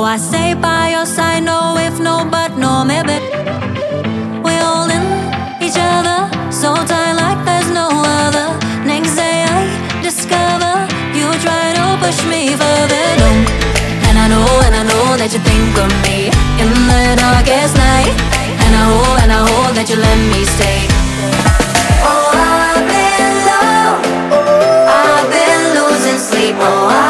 I stay by your side, no if, no but, no maybe. We're holding each other so tight like there's no other. Next day I discover you try to push me further. No. And I know that you think of me in the darkest night. And I hope that you let me stay. Oh, I've been low, I've been losing sleep. Oh,